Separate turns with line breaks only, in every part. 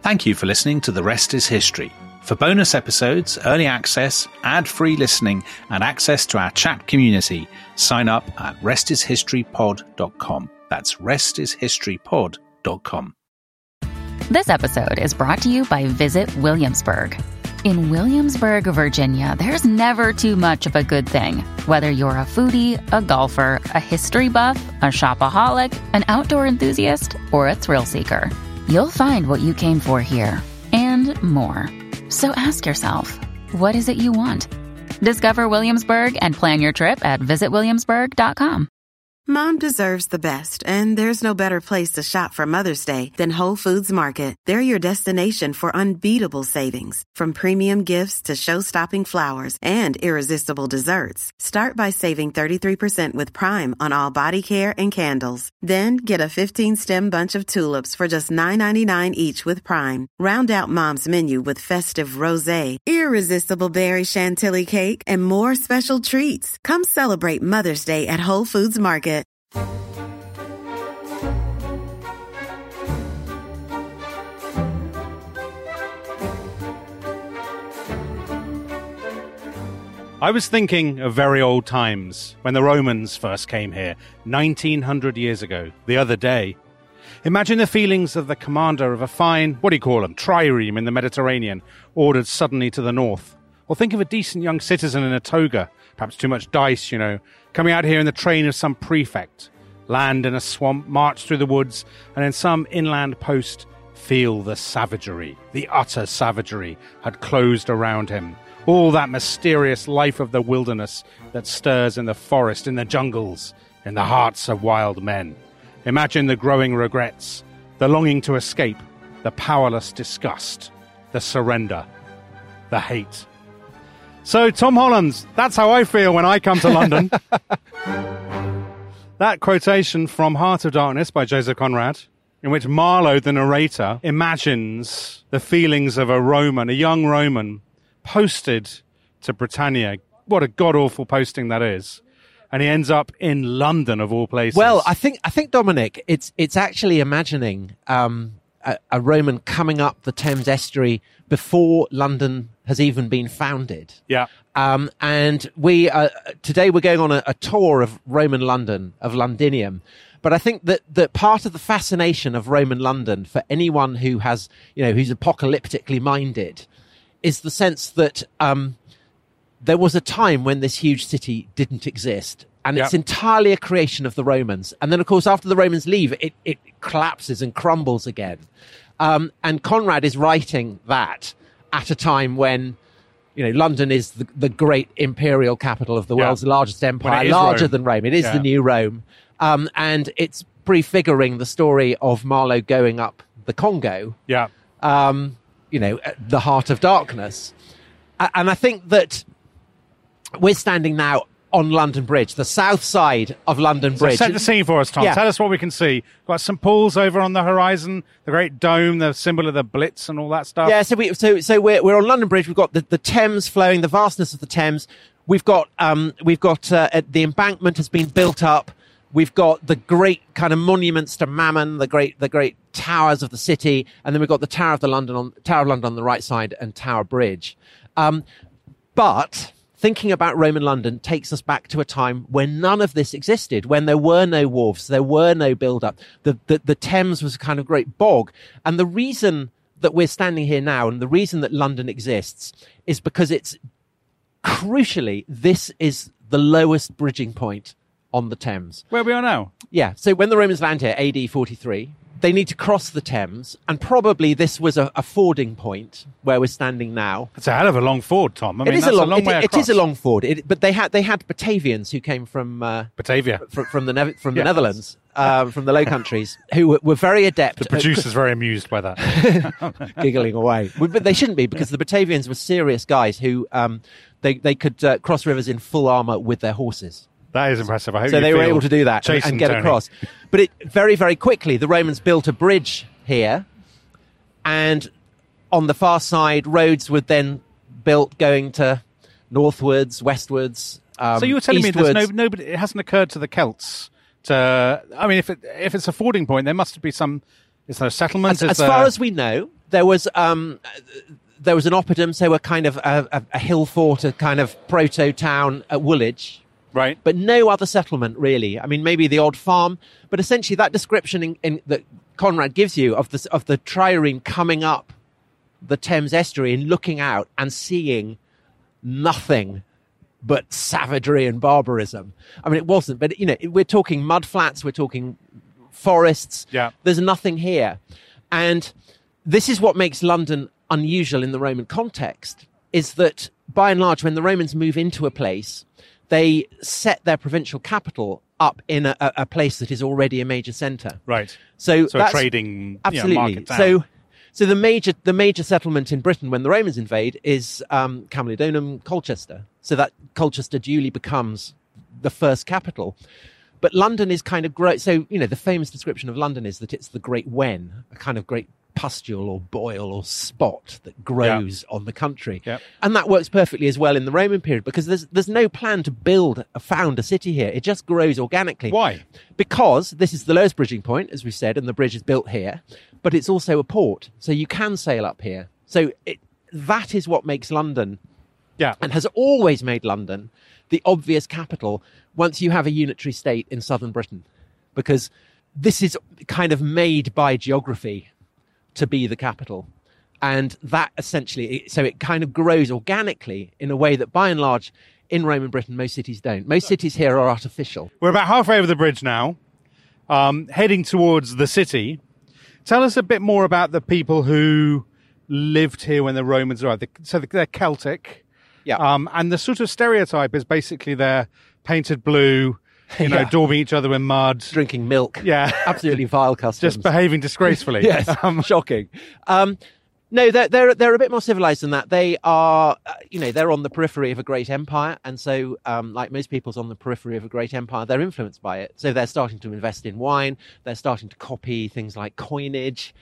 Thank you for listening to The Rest is History. For bonus episodes, early access, ad-free listening, and access to our chat community, sign up at restishistorypod.com. That's restishistorypod.com.
This episode is brought to you by Visit Williamsburg. In Williamsburg, Virginia, there's never too much of a good thing. Whether you're a foodie, a golfer, a history buff, a shopaholic, an outdoor enthusiast, or a thrill seeker, you'll find what you came for here and more. So ask yourself, what is it you want? Discover Williamsburg and plan your trip at visitwilliamsburg.com.
Mom deserves the best, and there's no better place to shop for Mother's Day than Whole Foods Market. They're your destination for unbeatable savings, from premium gifts to show-stopping flowers and irresistible desserts. Start by saving 33% with Prime on all body care and candles. Then get a 15-stem bunch of tulips for just $9.99 each with Prime. Round out Mom's menu with festive rosé, irresistible berry chantilly cake, and more special treats. Come celebrate Mother's Day at Whole Foods Market.
I was thinking of very old times when the Romans first came here, 1900 years ago, the other day. Imagine the feelings of the commander of a fine, trireme in the Mediterranean, ordered suddenly to the north. Or think of a decent young citizen in a toga, perhaps too much dice, coming out here in the train of some prefect, land in a swamp, march through the woods, and in some inland post, feel the savagery, the utter savagery, had closed around him. All that mysterious life of the wilderness that stirs in the forest, in the jungles, in the hearts of wild men. Imagine the growing regrets, the longing to escape, the powerless disgust, the surrender, the hate. So, Tom Holland, that's how I feel when I come to London. That quotation from Heart of Darkness by Joseph Conrad, in which Marlowe, the narrator, imagines the feelings of a young Roman, posted to Britannia. What a god-awful posting that is. And he ends up in London, of all places.
Well, I think Dominic, it's actually imagining a Roman coming up the Thames estuary before London has even been founded.
Yeah.
And we today we're going on a tour of Roman London, of Londinium. But I think that part of the fascination of Roman London for anyone who has, who's apocalyptically minded, is the sense that there was a time when this huge city didn't exist. And it's entirely a creation of the Romans. And then, of course, after the Romans leave, it collapses and crumbles again. And Conrad is writing that at a time when, London is the great imperial capital of the world's largest empire, larger than Rome. It is the new Rome. And it's prefiguring the story of Marlowe going up the Congo, the Heart of Darkness. And I think that we're standing now on London Bridge, the south side of London Bridge.
So set the scene for us, Tom. Yeah. Tell us what we can see. Got St. Paul's over on the horizon, the great dome, the symbol of the Blitz and all that stuff.
Yeah, so we're on London Bridge. We've got the Thames flowing, the vastness of the Thames. We've got the embankment has been built up. We've got the great kind of monuments to Mammon, the great towers of the city, and then we've got the Tower of London on the right side and Tower Bridge. But thinking about Roman London takes us back to a time when none of this existed, when there were no wharves, there were no build-up. The Thames was a kind of great bog. And the reason that we're standing here now and the reason that London exists is because it's crucially, this is the lowest bridging point on the Thames.
Where we are now?
Yeah. So when the Romans land here, AD 43, they need to cross the Thames, and probably this was a fording point where we're standing now.
It's a hell of a long ford, Tom. I mean,
that's
a long way across.
It is a long ford, but they had Batavians who came from
Batavia,
from the Netherlands, from the Low Countries, who were very adept.
The producer's very amused by that,
giggling away. But they shouldn't be, because the Batavians were serious guys who they could cross rivers in full armour with their horses.
That is impressive. I hope
so they were able to do that and get across. But very, very quickly, the Romans built a bridge here, and on the far side, roads were then built going to northwards, westwards.
So you were telling
eastwards.
Me there's nobody. It hasn't occurred to the Celts to. I mean, if it's a fording point, there must be some. Is there a settlement?
As far as we know, There was an oppidum, so a kind of a hill fort, a kind of proto-town at Woolwich.
Right.
But no other settlement, really. I mean, maybe the odd farm, but essentially that description that Conrad gives you of the trireme coming up the Thames estuary and looking out and seeing nothing but savagery and barbarism. I mean, it wasn't, but, we're talking mudflats, we're talking forests.
Yeah.
There's nothing here. And this is what makes London unusual in the Roman context, is that, by and large, when the Romans move into a place, they set their provincial capital up in a place that is already a major centre.
Right.
So
a trading
absolutely.
Market town.
So the major settlement in Britain when the Romans invade is Camulodunum, Colchester. So that Colchester duly becomes the first capital. But London is kind of so the famous description of London is that it's the great wen, a kind of great pustule or boil or spot that grows on the country.
Yep.
And that works perfectly as well in the Roman period, because there's no plan to found a city here. It just grows organically.
Why?
Because this is the lowest bridging point, as we said, and the bridge is built here, but it's also a port, so you can sail up here. So that is what makes London, and has always made London, the obvious capital once you have a unitary state in southern Britain, because this is kind of made by geography to be the capital. And that essentially, so it kind of grows organically in a way that by and large in Roman Britain, most cities don't. Most cities here are artificial.
We're about halfway over the bridge now, heading towards the city. Tell us a bit more about the people who lived here when the Romans arrived. So they're Celtic.
Yeah.
And the sort of stereotype is basically they're painted blue, daubing each other in mud.
Drinking milk.
Yeah.
Absolutely vile customs.
Just behaving disgracefully.
Yes, shocking. No, they're a bit more civilized than that. They are, they're on the periphery of a great empire. And so, like most people's on the periphery of a great empire, they're influenced by it. So they're starting to invest in wine. They're starting to copy things like coinage.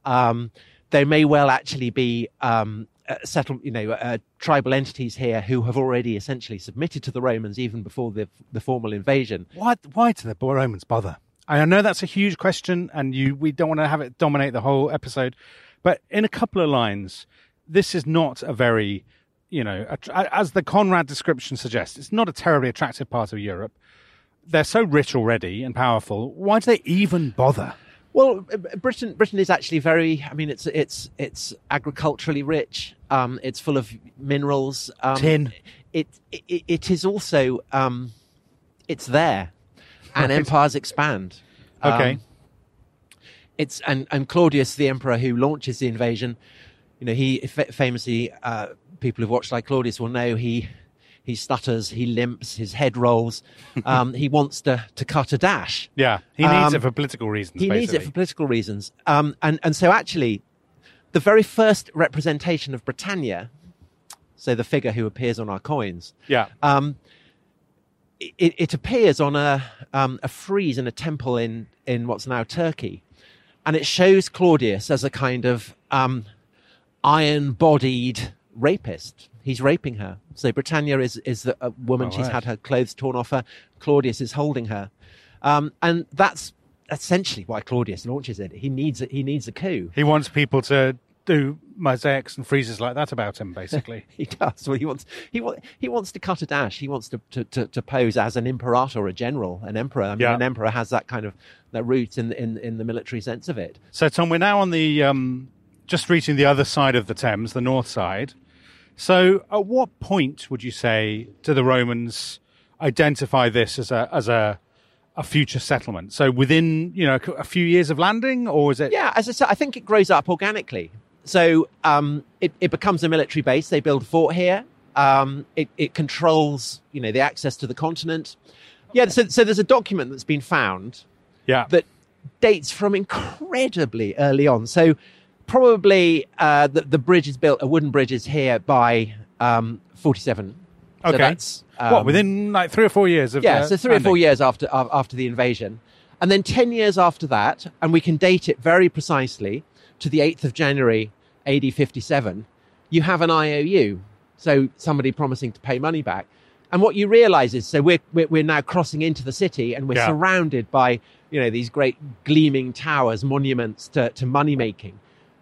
There may well actually be tribal entities here who have already essentially submitted to the Romans even before the formal invasion.
Why do the Romans bother? I know that's a huge question, and we don't want to have it dominate the whole episode. But in a couple of lines, this is not a very, as the Conrad description suggests, it's not a terribly attractive part of Europe. They're so rich already and powerful. Why do they even bother?
Well, Britain is actually it's agriculturally rich. It's full of minerals.
Tin.
It is also, it's there, and empires expand.
Okay.
It's and Claudius, the emperor who launches the invasion, he famously, people who've watched like Claudius will know he stutters, he limps, his head rolls. He wants to cut a dash.
Yeah, he needs it for political reasons.
Needs it for political reasons. And so actually, the very first representation of Britannia, so the figure who appears on our coins, it appears on a frieze in a temple in what's now Turkey. And it shows Claudius as a kind of iron-bodied rapist. He's raping her. So Britannia is a woman. She's had her clothes torn off her. Claudius is holding her. And that's essentially why Claudius launches it. He needs a coup.
He wants people to do mosaics and friezes like that about him, basically.
He does. Well, he wants to cut a dash. He wants to pose as an imperator, a general, an emperor. I mean, an emperor has that kind of that root in the military sense of it.
So, Tom, we're now on the just reaching the other side of the Thames, the north side. So, at what point would you say do the Romans identify this as a future settlement? So, within a few years of landing, or is it?
Yeah, as I said, I think it grows up organically. So it becomes a military base. They build a fort here. It controls, the access to the continent. Yeah, so there's a document that's been found that dates from incredibly early on. So probably the bridge is built, a wooden bridge is here by 47.
Okay.
So that's,
within like 3 or 4 years of
so 3 or 4
landing?
years after the invasion. And then 10 years after that, and we can date it very precisely to the 8th of January, AD 57, you have an IOU. So somebody promising to pay money back. And what you realize is, so we're now crossing into the city and we're surrounded by, these great gleaming towers, monuments to money making.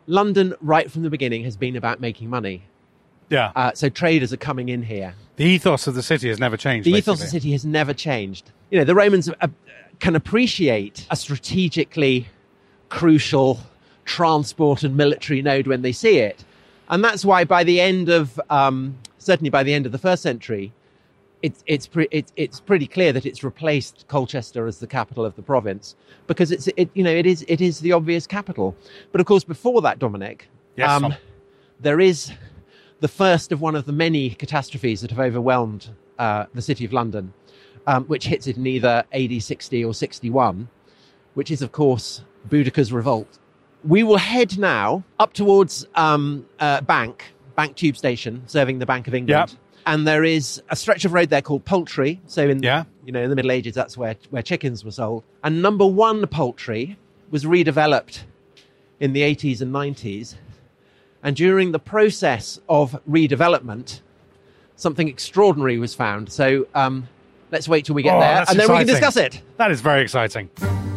London, right from the beginning, has been about making money.
Yeah.
So traders are coming in here.
The ethos of the city has never changed.
The
basically.
ethos of the city has never changed. You know, the Romans can appreciate a strategically crucial transport and military node when they see it. And that's why by the end of, certainly by the end of the first century, it's pretty clear that it's replaced Colchester as the capital of the province, because it is the obvious capital. But of course, before that, Dominic,
Yes, Tom.
there is the first of one of the many catastrophes that have overwhelmed the city of London, which hits it in either AD 60 or 61, which is, of course, Boudicca's revolt. We will head now up towards Bank Tube Station, serving the Bank of England.
Yep.
And there is a stretch of road there called Poultry. So in
Yeah.
in the Middle Ages, that's where chickens were sold. And number one Poultry was redeveloped in the 80s and 90s. And during the process of redevelopment, something extraordinary was found. So let's wait till we get there,
that's
and then we can
exciting.
discuss it.
That is very exciting.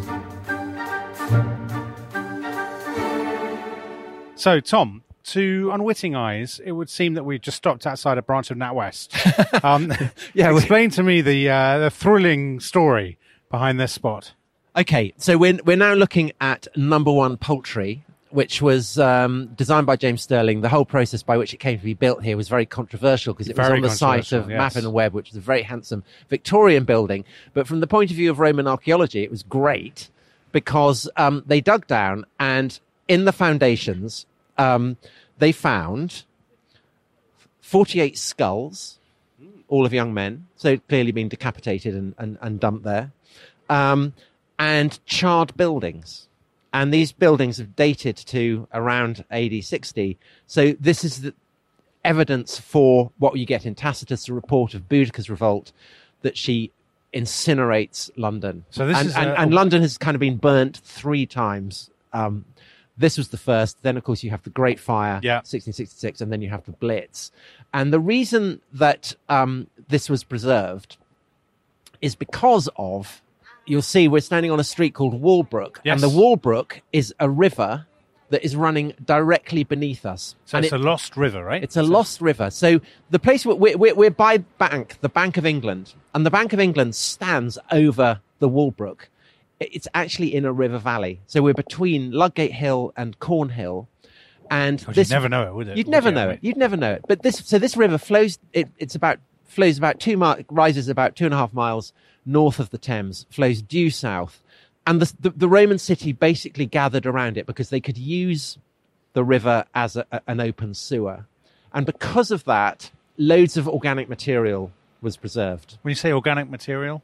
So, Tom, to unwitting eyes, it would seem that we just stopped outside a branch of NatWest. Explain to me the thrilling story behind this spot.
Okay, so we're now looking at number one Poultry, which was designed by James Stirling. The whole process by which it came to be built here was very controversial because it was
Very
on the site
controversial,
of
yes.
Mappin and Webb, which is a very handsome Victorian building. But from the point of view of Roman archaeology, it was great because they dug down, and in the foundations, they found 48 skulls, all of young men, so clearly been decapitated and dumped there, and charred buildings. And these buildings have dated to around AD 60. So this is the evidence for what you get in Tacitus, the report of Boudicca's revolt, that she incinerates London.
So this is
and London has kind of been burnt 3 times. This was the first. Then, of course, you have the Great Fire, 1666, and then you have the Blitz. And the reason that this was preserved is because of, you'll see we're standing on a street called Walbrook.
Yes.
And the Walbrook is a river that is running directly beneath us.
So
and
it's a lost river, right?
It's a lost river. So the place we're by the Bank of England, and the Bank of England stands over the Walbrook. It's actually in a river valley. So we're between Ludgate Hill and Cornhill. And
You'd never know it, would it?
You'd never know it. You'd never know it. But this river flows. Flows about rises about 2.5 miles north of the Thames, flows due south, and the Roman city basically gathered around it because they could use the river as an open sewer, and because of that, loads of organic material was preserved.
When you say organic material,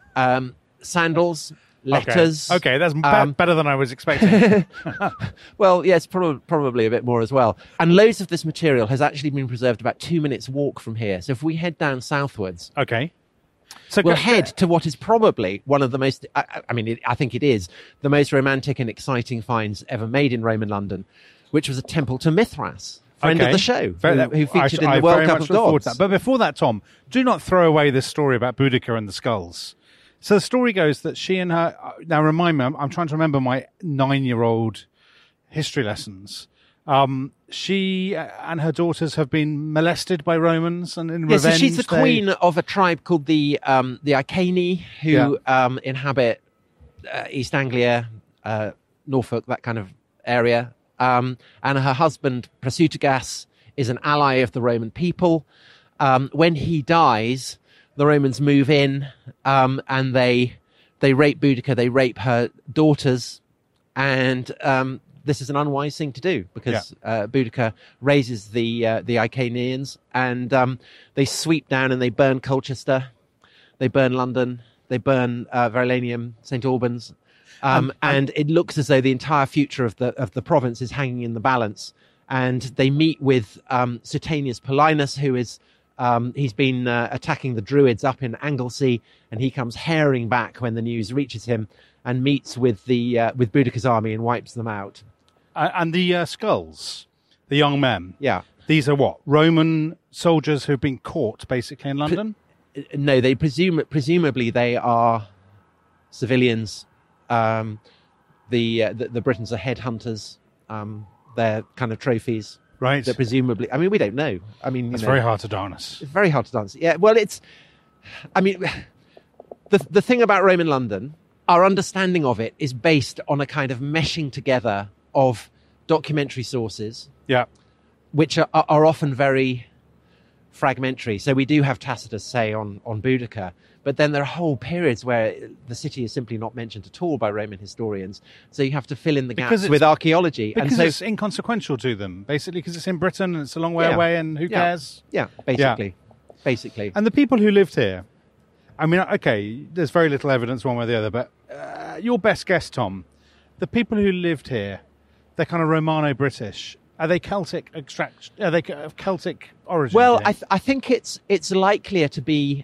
Sandals, letters.
Okay, that's better than I was expecting.
Well, yes, probably a bit more as well. And loads of this material has actually been preserved about 2 minutes walk from here. So if we head down southwards,
Okay. So
we'll head to what is probably one of the most, I think it is, the most romantic and exciting finds ever made in Roman London, which was a temple to Mithras, friend of the show, who featured in the World Cup of Gods.
But before that, Tom, do not throw away this story about Boudicca and the skulls. So the story goes that she and her... Now, remind me, I'm trying to remember my 9-year-old history lessons. She and her daughters have been molested by Romans, and in revenge...
So she's the queen of a tribe called the Iceni, who inhabit East Anglia, Norfolk, that kind of area. And her husband, Prasutagas, is an ally of the Roman people. When he dies, the Romans move in, and they rape Boudica, they rape her daughters, and this is an unwise thing to do because Boudica raises the Icenians, and they sweep down and they burn Colchester, they burn London, they burn Verulamium, St Albans, and it looks as though the entire future of the province is hanging in the balance. And they meet with Suetonius Paulinus, who is he's been attacking the Druids up in Anglesey, and he comes herring back when the news reaches him and meets with Boudicca's army and wipes them out.
And the skulls, the young men.
Yeah.
These are what? Roman soldiers who've been caught, basically, in London?
No, they presumably they are civilians. The Britons are headhunters. their kind of trophies.
Right.
That presumably, I mean, we don't know. I mean,
it's very hard to dance.
It's very hard to dance. Yeah. Well, I mean, the thing about Roman London, our understanding of it is based on a kind of meshing together of documentary sources.
Yeah.
Which are often very fragmentary. So we do have Tacitus say on Boudica, but then there are whole periods where the city is simply not mentioned at all by Roman historians. So you have to fill in the gaps with archaeology.
Because it's inconsequential to them, basically, because it's in Britain and it's a long way away and who cares?
Yeah, basically.
And the people who lived here, I mean, okay, there's very little evidence one way or the other, but your best guess, Tom, the people who lived here, they're kind of Romano-British. Are they Celtic extract? Are they of Celtic origin?
Well, I think it's likelier to be.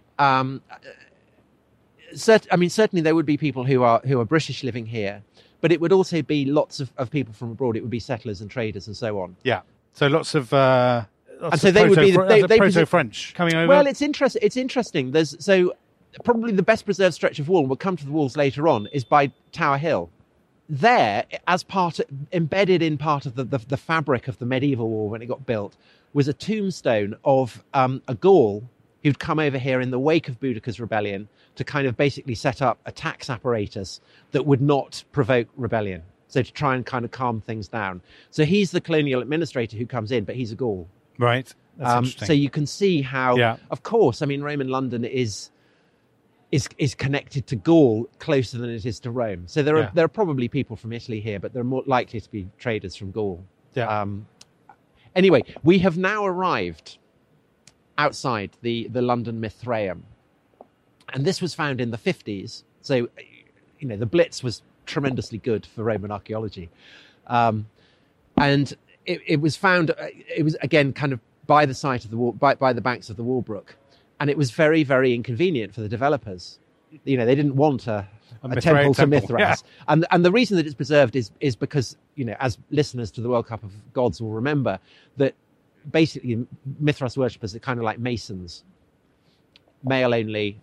Certainly there would be people who are British living here, but it would also be lots of people from abroad. It would be settlers and traders and so on.
Yeah. So lots of.
And so they would be
proto-French coming over.
Well, it's interesting. So probably the best preserved stretch of wall. We'll come to the walls later on. Is by Tower Hill. There, embedded in part of the fabric of the medieval wall when it got built, was a tombstone of a Gaul who'd come over here in the wake of Boudica's rebellion to kind of basically set up a tax apparatus that would not provoke rebellion. So to try and kind of calm things down. So he's the colonial administrator who comes in, but he's a Gaul.
Right. That's interesting.
So you can see how, of course, I mean, Roman London is connected to Gaul closer than it is to Rome. So there are probably people from Italy here, but there are more likely to be traders from Gaul.
Yeah.
Anyway, we have now arrived outside the London Mithraeum. And this was found in the 50s. So, the Blitz was tremendously good for Roman archaeology. And it was found, it was again kind of by the site of the wall, by the banks of the Walbrook. And it was very, very inconvenient for the developers. They didn't want a temple to Mithras. Yeah. And the reason that it's preserved is because, as listeners to the World Cup of Gods will remember, that basically Mithras worshippers are kind of like Masons, male only.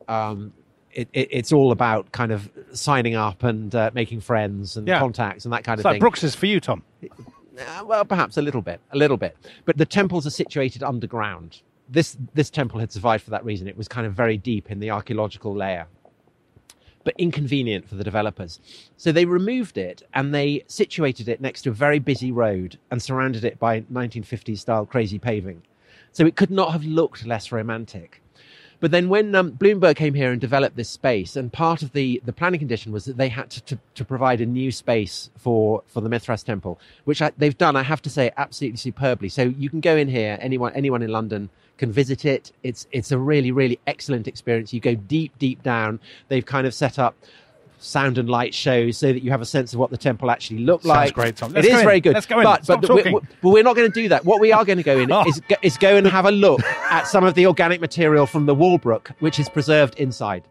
It's all about kind of signing up and making friends and contacts and that kind of thing.
It's like Brooks is for you, Tom.
Well, perhaps a little bit. But the temples are situated underground. This temple had survived for that reason. It was kind of very deep in the archaeological layer, but inconvenient for the developers. So they removed it and they situated it next to a very busy road and surrounded it by 1950s style crazy paving. So it could not have looked less romantic. But then when Bloomberg came here and developed this space, and part of the planning condition was that they had to provide a new space for the Mithras temple, which they've done, I have to say, absolutely superbly. So you can go in here, anyone in London can visit it. It's a really, really excellent experience. You go deep down. They've kind of set up sound and light shows so that you have a sense of what the temple actually looked like.
Sounds great, Tom.
It is very good.
Let's go in.
But we're not going to do that. What we are going to go in is go and have a look at some of the organic material from the Walbrook, which is preserved inside.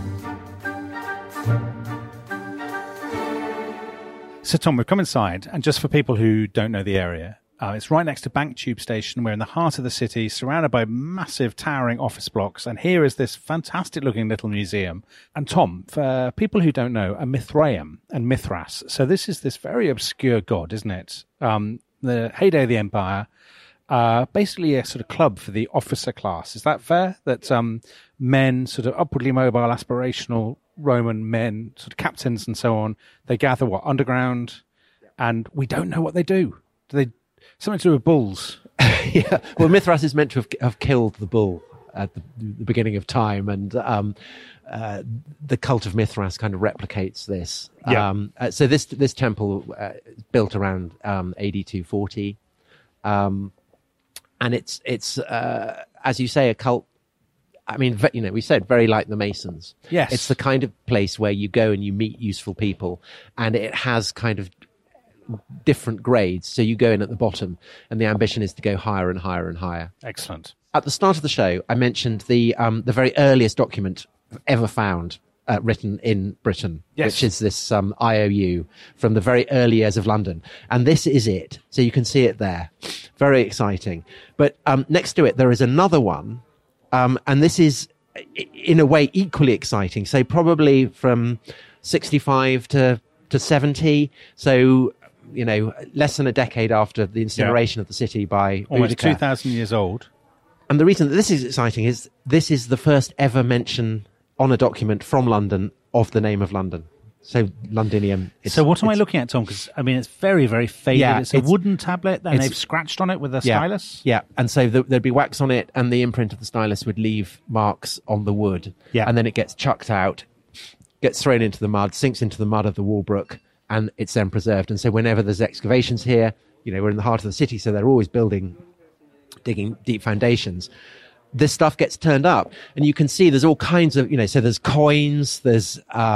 So, Tom, we've come inside, and just for people who don't know the area, it's right next to Bank Tube Station. We're in the heart of the city, surrounded by massive towering office blocks. And here is this fantastic-looking little museum. And Tom, for people who don't know, a Mithraeum and Mithras. So this is this very obscure god, isn't it? The heyday of the empire, basically a sort of club for the officer class. Is that fair? That men, sort of upwardly mobile, aspirational Roman men, sort of captains and so on, they gather, underground? And we don't know what they do. Do they... Something to do with bulls.
Yeah. Well, Mithras is meant to have killed the bull at the beginning of time, and the cult of Mithras kind of replicates this.
Yeah.
So this temple built around AD 240, and it's as you say, a cult. I mean, we said very like the Masons.
Yes.
It's the kind of place where you go and you meet useful people, and it has kind of different grades. So you go in at the bottom, and the ambition is to go higher and higher and higher.
Excellent.
At the start of the show, I mentioned the very earliest document ever found written in Britain, which is this IOU from the very early years of London. And this is it. So you can see it there. Very exciting. But next to it, there is another one. And this is, in a way, equally exciting. So probably from 65 to 70. So less than a decade after the incineration of the city by
almost
Boudicca.
2,000 years old.
And the reason that this is exciting is this is the first ever mention on a document from London of the name of London. So Londinium.
So what am I looking at, Tom? Because, I mean, it's very, very faded.
Yeah,
it's a wooden tablet, and they've scratched on it with a stylus.
Yeah, and so there'd be wax on it, and the imprint of the stylus would leave marks on the wood.
Yeah.
And then it gets chucked out, gets thrown into the mud, sinks into the mud of the Walbrook, and it's then preserved. And so whenever there's excavations here, we're in the heart of the city, so they're always digging deep foundations. This stuff gets turned up, and you can see there's all kinds of, so there's coins, there's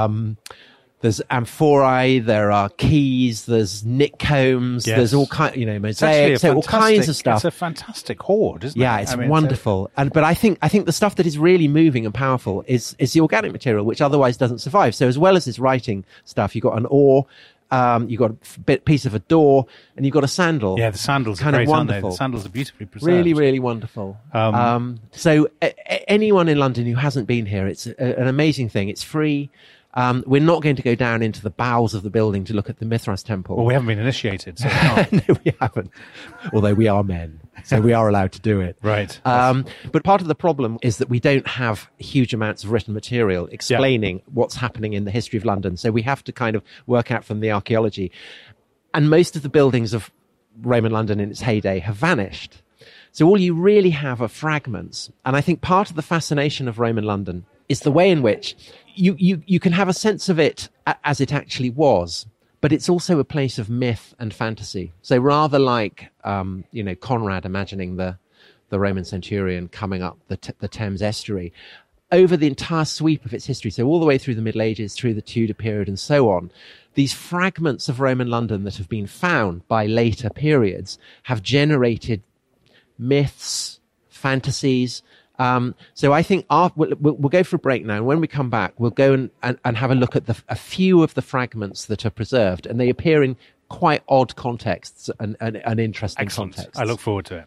amphorae, there are keys, there's nick combs, there's all kinds, mosaics, so all kinds of stuff.
It's a fantastic hoard, isn't it?
Yeah, it's wonderful. But I think the stuff that is really moving and powerful is the organic material, which otherwise doesn't survive. So as well as this writing stuff, you've got an oar, you've got a piece of a door, and you've got a sandal.
Yeah, the sandals are
kind
great,
of wonderful.
Aren't they? The sandals are beautifully preserved.
Really, really wonderful. So anyone in London who hasn't been here, it's an amazing thing. It's free. We're not going to go down into the bowels of the building to look at the Mithras temple.
Well, we haven't been initiated, so we can't.
No, we haven't. Although we are men, so we are allowed to do it.
Right.
But part of the problem is that we don't have huge amounts of written material explaining what's happening in the history of London. So we have to kind of work out from the archaeology. And most of the buildings of Roman London in its heyday have vanished. So all you really have are fragments. And I think part of the fascination of Roman London is the way in which you can have a sense of it as it actually was, but it's also a place of myth and fantasy. So rather like, Conrad imagining the Roman centurion coming up the Thames estuary, over the entire sweep of its history, so all the way through the Middle Ages, through the Tudor period and so on, these fragments of Roman London that have been found by later periods have generated myths, fantasies. So I think we'll go for a break now. And when we come back, we'll go and have a look at a few of the fragments that are preserved. And they appear in quite odd contexts and interesting contexts.
I look forward to it.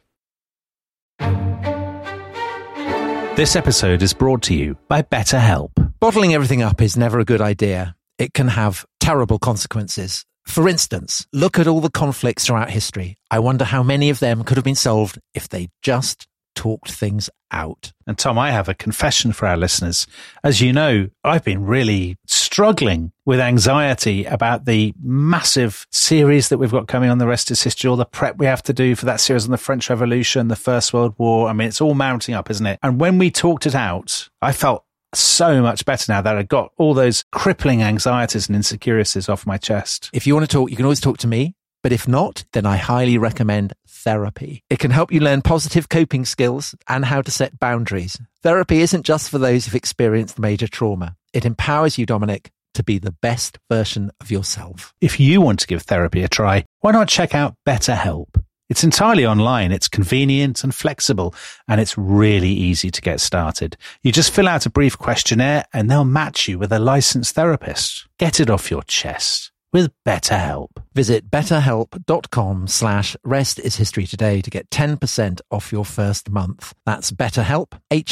This episode is brought to you by BetterHelp.
Bottling everything up is never a good idea. It can have terrible consequences. For instance, look at all the conflicts throughout history. I wonder how many of them could have been solved if they just talked things out.
And Tom, I have a confession for our listeners. As you know, I've been really struggling with anxiety about the massive series that we've got coming on The Rest is History, all the prep we have to do for that series on the French Revolution, the First World War. I mean, it's all mounting up, isn't it? And when we talked it out, I felt so much better now that I got all those crippling anxieties and insecurities off my chest.
If you want to talk, you can always talk to me. But if not, then I highly recommend therapy. It can help you learn positive coping skills and how to set boundaries. Therapy isn't just for those who've experienced major trauma. It empowers you, Dominic, to be the best version of yourself.
If you want to give therapy a try, why not check out BetterHelp? It's entirely online, it's convenient and flexible, and it's really easy to get started. You just fill out a brief questionnaire and they'll match you with a licensed therapist. Get it off your chest with BetterHelp.
Visit betterhelp.com/restishistory today to get 10% off your first month. That's BetterHelp,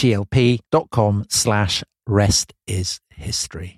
HELP.com/restishistory.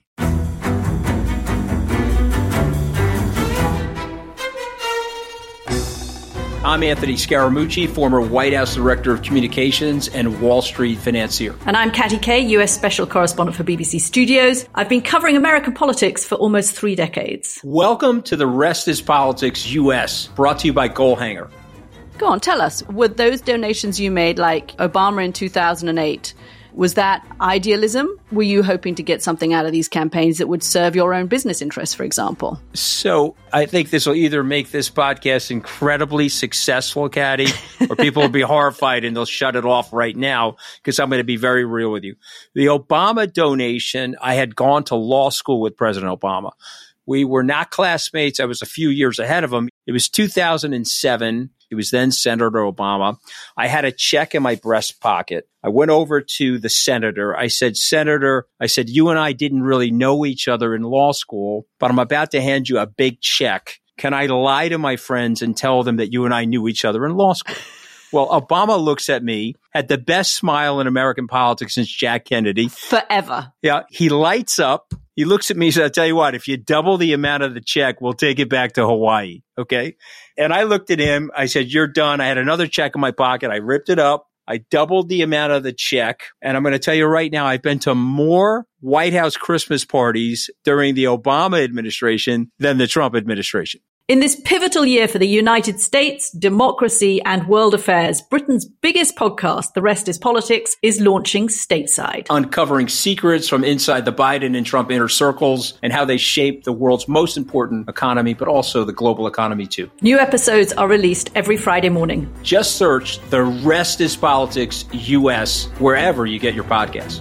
I'm Anthony Scaramucci, former White House Director of Communications and Wall Street financier.
And I'm Katty Kay, US Special Correspondent for BBC Studios. I've been covering American politics for almost 3 decades.
Welcome to The Rest is Politics US, brought to you by Goalhanger.
Go on, tell us, were those donations you made, like Obama in 2008, was that idealism? Were you hoping to get something out of these campaigns that would serve your own business interests, for example?
So I think this will either make this podcast incredibly successful, Katty, or people will be horrified and they'll shut it off right now because I'm going to be very real with you. The Obama donation, I had gone to law school with President Obama. We were not classmates. I was a few years ahead of him. It was 2007. It was then Senator Obama. I had a check in my breast pocket. I went over to the senator. I said, Senator, you and I didn't really know each other in law school, but I'm about to hand you a big check. Can I lie to my friends and tell them that you and I knew each other in law school? Well, Obama looks at me, had the best smile in American politics since Jack Kennedy.
Forever.
Yeah. He lights up. He looks at me and says, I'll tell you what, if you double the amount of the check, we'll take it back to Hawaii. Okay. And I looked at him. I said, you're done. I had another check in my pocket. I ripped it up. I doubled the amount of the check. And I'm going to tell you right now, I've been to more White House Christmas parties during the Obama administration than the Trump administration.
In this pivotal year for the United States, democracy, and world affairs, Britain's biggest podcast, The Rest is Politics, is launching stateside.
Uncovering secrets from inside the Biden and Trump inner circles and how they shape the world's most important economy, but also the global economy too.
New episodes are released every Friday morning.
Just search The Rest is Politics US wherever you get your podcasts.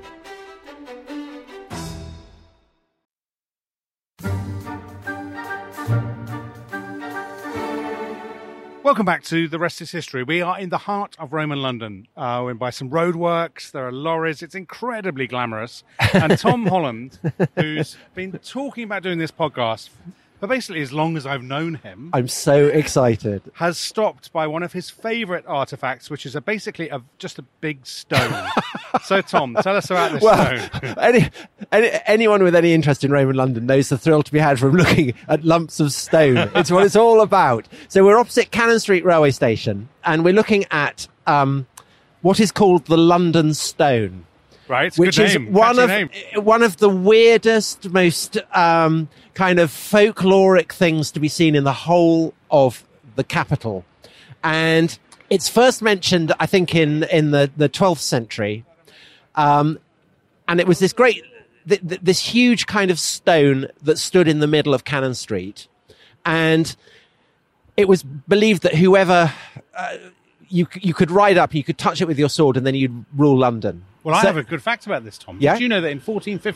Welcome back to The Rest is History. We are in the heart of Roman London. We're by some roadworks. There are lorries. It's incredibly glamorous. And Tom Holland, who's been talking about doing this podcast for basically as long as I've known him.
I'm so excited.
Has stopped by one of his favourite artefacts, which is basically just a big stone. So, Tom, tell us about this stone.
Anyone with any interest in Roman London knows the thrill to be had from looking at lumps of stone. It's what it's all about. So we're opposite Cannon Street railway station, and we're looking at what is called the London Stone.
Right, it's
which
good
is
name.
one of the weirdest, most kind of folkloric things to be seen in the whole of the capital. And it's first mentioned, I think, in the 12th century. And it was this great, this huge kind of stone that stood in the middle of Cannon Street. And it was believed that whoever you could ride up, you could touch it with your sword, and then you'd rule London.
Well, I have a good fact about this, Tom.
Yeah?
Did you know that in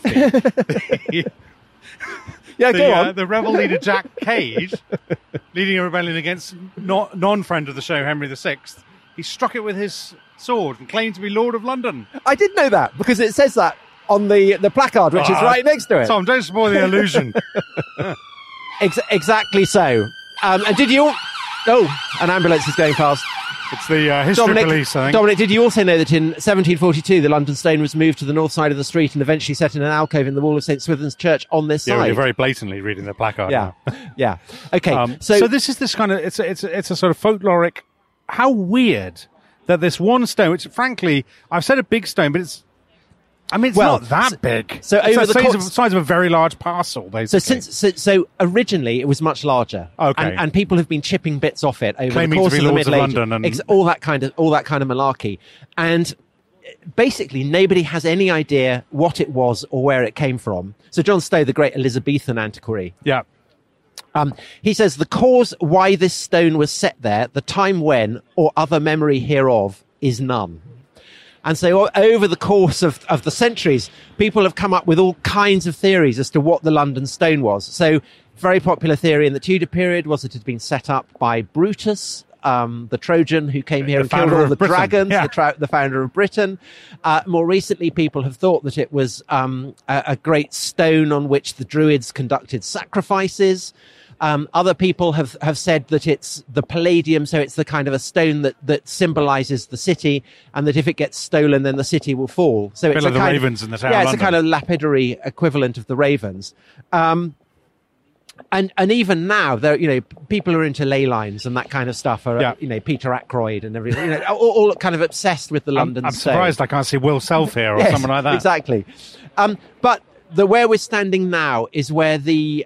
1450,
go on.
the rebel leader Jack Cade, leading a rebellion against non-friend of the show, Henry VI, he struck it with his sword and claimed to be Lord of London.
I did know that, because it says that on the placard, which is right next to it.
Tom, don't spoil the illusion.
Exactly so. And did you... Oh, an ambulance is going past.
It's the history police, I think.
Dominic, did you also know that in 1742 the London Stone was moved to the north side of the street and eventually set in an alcove in the wall of St Swithin's Church on this side?
Yeah, you're very blatantly reading the placard.
Yeah,
now.
yeah. Okay,
so this is this kind of it's a sort of folkloric. How weird that this one stone, which frankly I've said a big stone, but it's not that big.
So
it's
over the
size of a very large parcel, basically.
So originally it was much larger.
Okay.
And people have been chipping bits off it over
Claiming
the course
to be
of the
Lords
Middle
of
Ages.
London and
all that kind of malarkey. And basically nobody has any idea what it was or where it came from. So John Stowe, the great Elizabethan antiquary,
yeah.
He says the cause why this stone was set there, the time when, or other memory hereof, is none. And so over the course of the centuries, people have come up with all kinds of theories as to what the London Stone was. So very popular theory in the Tudor period was that it had been set up by Brutus, the Trojan, who came here and killed all the dragons, the founder of Britain. More recently, people have thought that it was a great stone on which the Druids conducted sacrifices. Other people have said that it's the Palladium, so it's the kind of a stone that symbolizes the city, and that if it gets stolen, then the city will fall. So it's
the ravens in the town.
Yeah,
of
it's
London.
a kind of lapidary equivalent of the ravens. And even now, there people are into ley lines and that kind of stuff. Peter Ackroyd and everything, all kind of obsessed with the London
I'm
Stone.
surprised I can't see Will Self here or someone like that.
Exactly. But where we're standing now is where the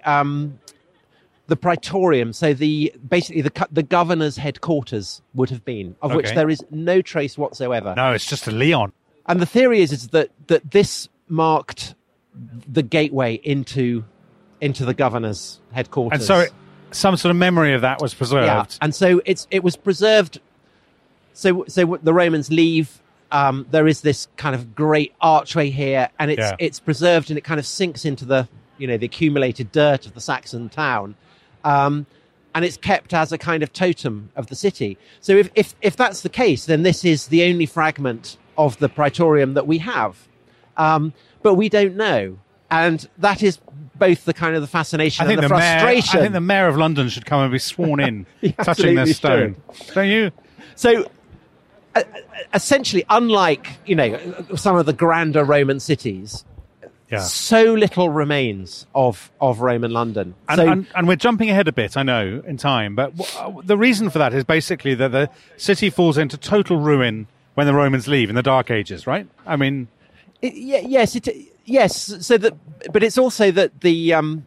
Praetorium, so basically the governor's headquarters would have been, of which there is no trace whatsoever.
No, it's just a Leon.
And the theory is that this marked the gateway into the governor's headquarters.
And so some sort of memory of that was preserved.
Yeah, and so it was preserved. So the Romans leave. There is this kind of great archway here, and it's preserved, and it kind of sinks into the accumulated dirt of the Saxon town. And it's kept as a kind of totem of the city. So if that's the case, then this is the only fragment of the Praetorium that we have. But we don't know. And that is both the kind of the fascination and the frustration.
I think the mayor of London should come and be sworn in, touching this stone. Don't you?
So essentially, unlike, some of the grander Roman cities, so little remains of Roman London.
And we're jumping ahead a bit, I know, in time, but the reason for that is basically that the city falls into total ruin when the Romans leave in the Dark Ages, right? I mean...
Yes. So that, but it's also that the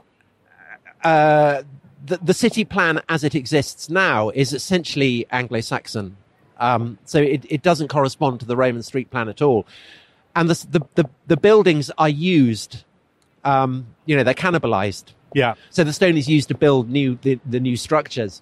city plan as it exists now is essentially Anglo-Saxon. So it doesn't correspond to the Roman street plan at all. And the buildings are used, they're cannibalized.
Yeah.
So the stone is used to build the new structures.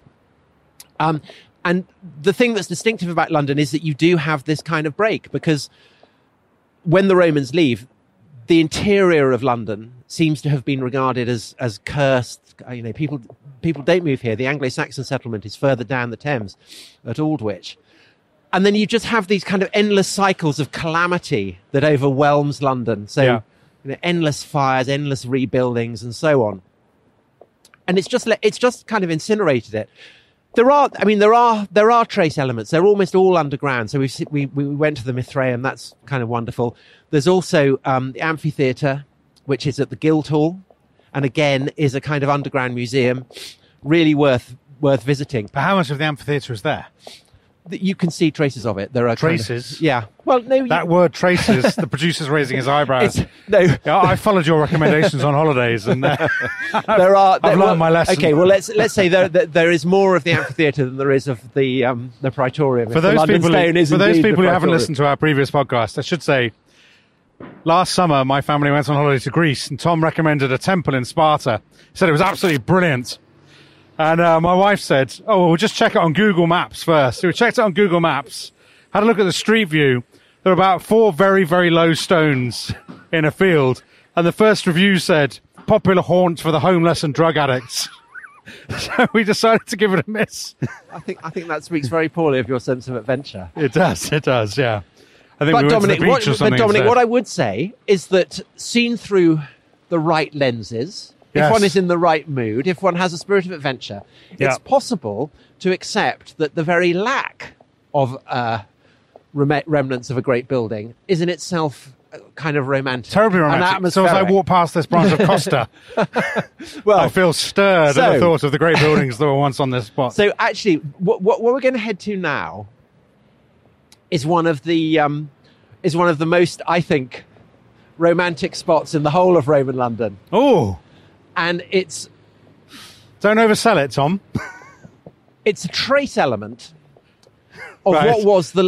And the thing that's distinctive about London is that you do have this kind of break, because when the Romans leave, the interior of London seems to have been regarded as cursed. People don't move here. The Anglo-Saxon settlement is further down the Thames at Aldwych. And then you just have these kind of endless cycles of calamity that overwhelms London. So endless fires, endless rebuildings, and so on. And it's just kind of incinerated it. There are trace elements. They're almost all underground. So we went to the Mithraeum. That's kind of wonderful. There's also the amphitheatre, which is at the Guildhall, and again is a kind of underground museum, really worth visiting.
But how much of the amphitheatre is there?
You can see traces of it. There are
traces.
Yeah. Well, no.
That word "traces." The producer's raising his eyebrows.
No.
I followed your recommendations on holidays, and
there are.
I've learned my lesson.
Okay. Well, let's say there is more of the amphitheatre than there is of the Praetorium.
For those people who haven't listened to our previous podcast, I should say, last summer my family went on holiday to Greece, and Tom recommended a temple in Sparta. He said it was absolutely brilliant. And my wife said, we'll just check it on Google Maps first. So we checked it on Google Maps, had a look at the street view. There were about 4 very, very low stones in a field. And the first review said, popular haunt for the homeless and drug addicts. So we decided to give it a miss.
I think that speaks very poorly of your sense of adventure.
It does, yeah. I think we went to the beach or something.
But Dominic,
instead.
what I would say is that seen through the right lenses...
Yes.
If one is in the right mood, if one has a spirit of adventure, it's possible to accept that the very lack of remnants of a great building is in itself kind of romantic.
Terribly romantic. So as I walk past this branch of Costa, I feel stirred at the thought of the great buildings that were once on this spot.
So actually, what we're going to head to now is one of the most, I think, romantic spots in the whole of Roman London.
Oh.
And it's...
Don't oversell it, Tom.
It's a trace element of what was the...